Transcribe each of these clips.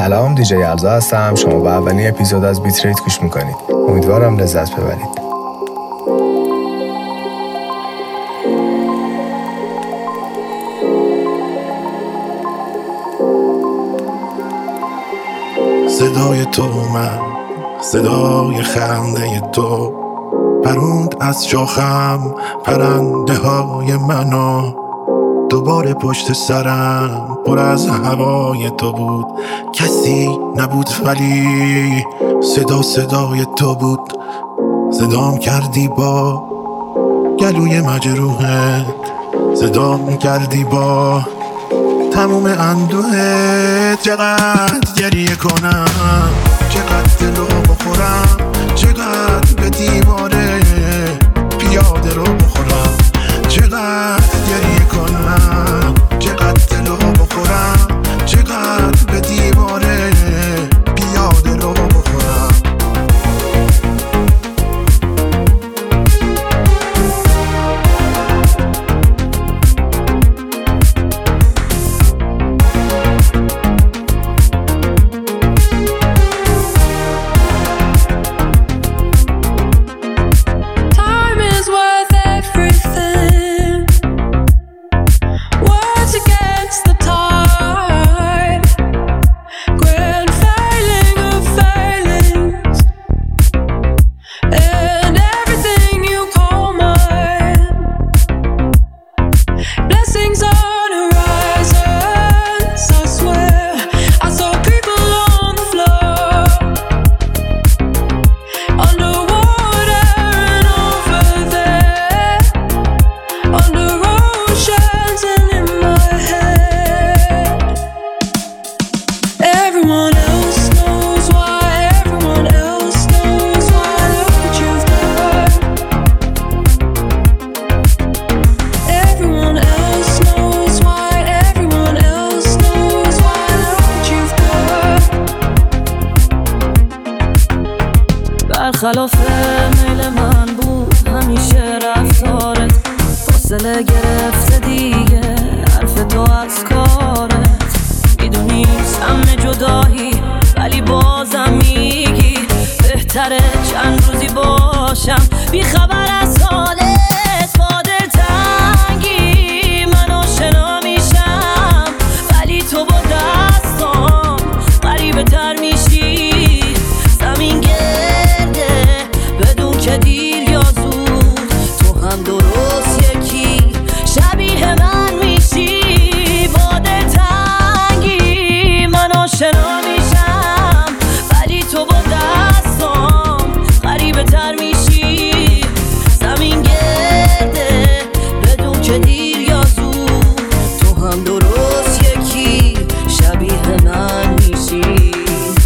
سلام، دیجی یلدا هستم. شما به اولین اپیزود از بیتریت گوش میکنید. امیدوارم لذت ببرید. صدای تو من، صدای خنده تو پروند از شاخم پرنده های منو. دوباره پشت سرم پر از هوای تو بود، کسی نبود ولی صدای تو بود. صدام کردی با گلوی مجروحت، صدام کردی با تموم اندوهت. چقدر گریه کنم، چقدر دلو بخورم، چقدر به دیواره پیاده رو بخورم. چقدر گریه کنم، چقدر دلو بخورم، چقدر به دیواره پیاده رو بخورم. برخلاف میل من بود همیشه رفتارت، فاصله گرفته دیگه حرف تو از کارت. میدونی سم جدایی ولی بازم میگی بهتره چند روزی باشم بی خبر از حالت. با دلتنگی من آشنا میشم ولی تو با دستام غریبه تر میشی. زمین بدون که دیر یا زود تو هم درست یکی شبیه من میشی. با دلتنگی من آشنا میشم ولی تو با دستام غریبه تر میشی. زمین گرده بدون که دیر یا زود تو هم درست یکی شبیه من میشی.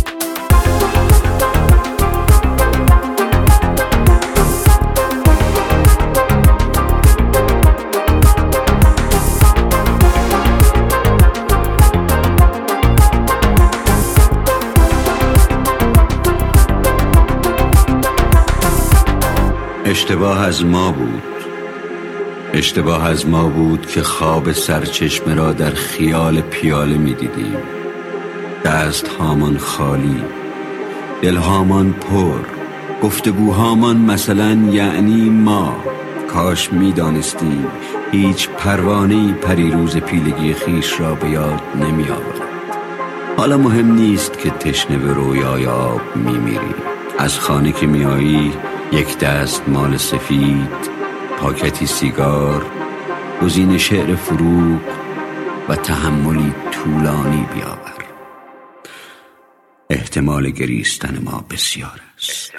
اشتباه از ما بود که خواب سرچشمه را در خیال پیاله می دیدیم. دست هامان خالی، دل هامان پر، گفتگوهامان مثلا یعنی ما. کاش می دانستیم هیچ پروانه‌ای پریروز پیلگی خیش را به یاد نمی آورد. حالا مهم نیست که تشنه به رویای آب می میری. از خانه که می آیی یک دست مال سفید، پاکتی سیگار، گزین شعر فروغ و تحملی طولانی بیاور. احتمال گریستن ما بسیار است.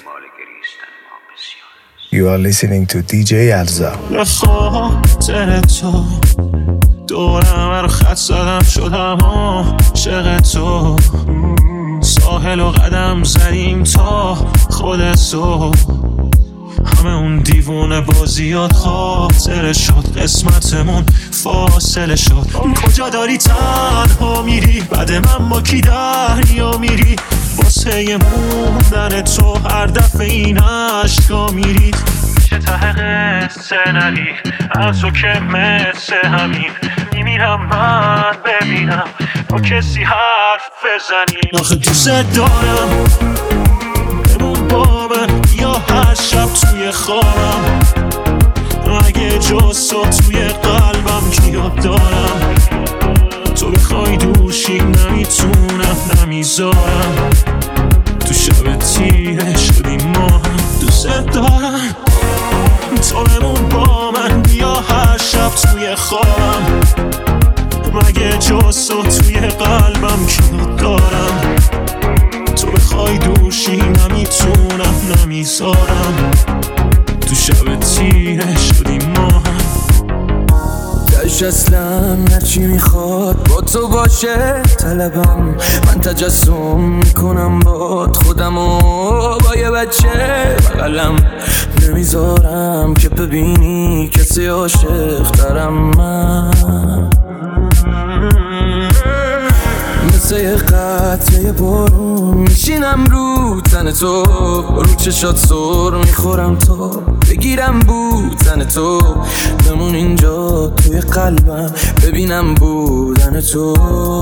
You are listening to DJ Yalda. به خاطر تو دورم رو خط زدم شدم عاشق تو. ساحل و قدم زدیم تا خود تو. همه اون دیوونه بازیات خاطره شد، قسمتمون فاصله شد. کجا داری تنها میری بعد من با کی دریا میری؟ واسه موندن تو هر دفعه این عشقا میرید. میشه ته قصه نری از تو که مثل همین میمیرم میرم من ببینم با کسی حرف بزنی. آخه دوست دارم بمون با من یا هر شب توی خوابم، اگه جز تو توی قلبم کیو دارم، تو بخوای دوشی نمیتونم نمیذارم، تو شب تیره شدی ما هم. دوست دارم تو بمون با من بیا هر شب توی خوابم، مگه جز تو توی قلبم کیو دارم، تو بخوای دوشی نمیتونم نمیذارم، تو شب تیره شدی ما هم. دلش اصلا هرچی میخواد با تو باشه طلبم، من تجسم میکنم باد خودمو با یه بچه بغلم، نمیذارم که ببینی کسی عاشق ترم. من مثل یه قطره بارون میشینم رو تن تو، رو چشات سر میخورم تو بگیرم بودن تو، بمون اینجا توی قلبم ببینم بودن تو.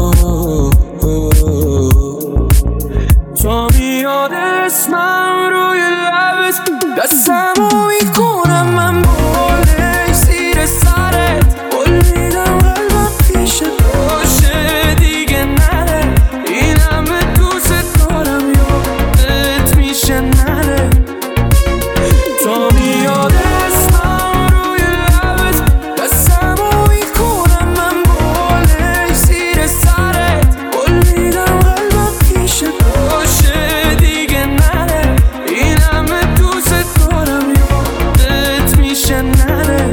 تو میاد اسمم روی لبت، دستمو میکنم من بالش زیر سرت، قول میدم قلبم پیشت باشه دیگه نره، این همه دوست دارم یادت میشه نره. تو میاد اسمم روی لبت، دستمو میکنم من بالش زیر سرت، قول میدم قلبم پیشت باشه دیگه نره، این همه دوست دارم یادت میشه نره.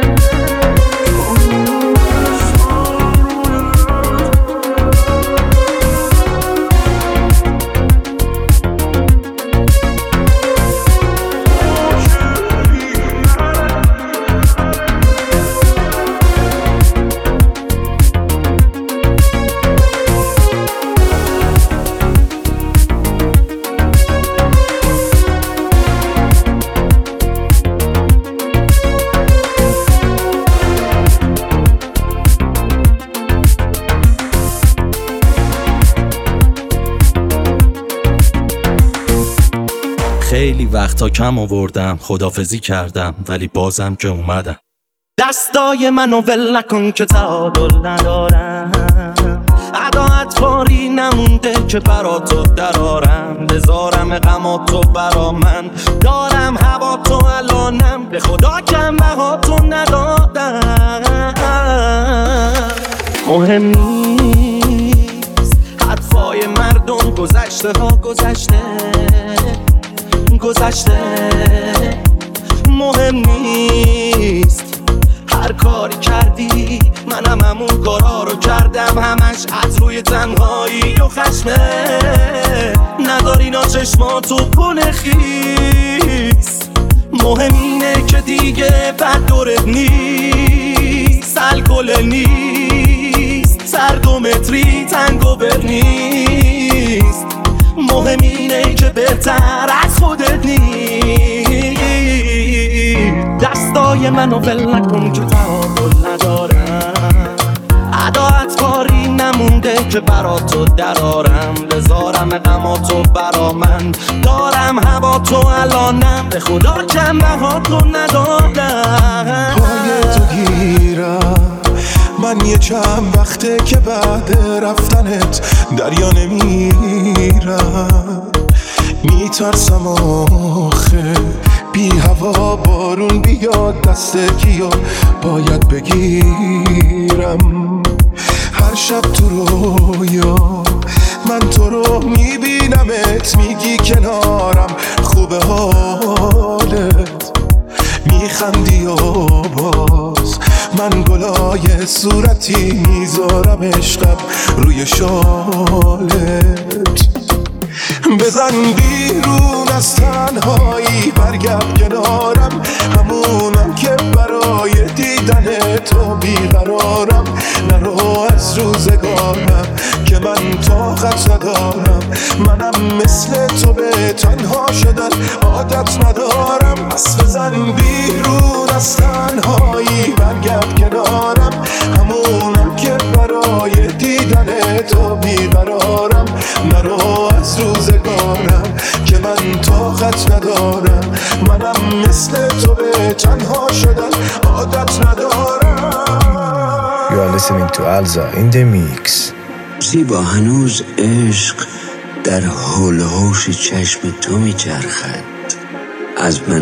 خیلی وقتا کم آوردم خدافزی کردم ولی بازم که اومدم. دستای منو ول نکن که تعادل ندارم، عداعت باری نمونده که برا تو درارم، بذارم غماتو برا من دارم، هوا تو الانم به خدا کم بها تو ندادم. مهم نیست حرفای مردم، گذشته ها گذشته گذشته، مهم نیست هر کاری کردی، منم همون کارا رو کردم، همش از روی تنهایی و خشمه، نداری نا چشماتو پل خیس، مهم اینه که دیگه بد دورت نیست، الکل نیست، سرد و متری تنگ و بر نیست، مهم اینه که بهتر از خودت نیست. دستای منو ول نکن که تعادل ندارم، عداعت کاری نمونده که برا تو درارم، بذارم غماتو برا من دارم، هوا تو الانم به خدا کم بها تو ندادم. پای تو گیرم من یه چند وقته که بعد رفتنت دریا نمیرم، میترسم آخه بی هوا بارون بیاد دست کیو باید بگیرم. هر شب تو رویا من تو رو میبینمت، میگی کنارم خوبه حالت، میخندی و باز من گلای صورتی میذارم عشقم روی شالت. بزن بیرون از تنهایی برگرد کنارم، همونم که برای دیدن تو بیقرارم، نرو از روزگارم که من طاقت ندارم، منم مثل تو به تنها شدن عادت ندارم. پس بزن بیرون از تنهایی برگرد کنارم، همونم روزگارم که من طاقت ندارم. منم مثل تو به تنها شدن عادت ندارم. You are listening to Alza in the mix. زیبا هنوز عشق در حول و حوش چشم تو میچرخد. از من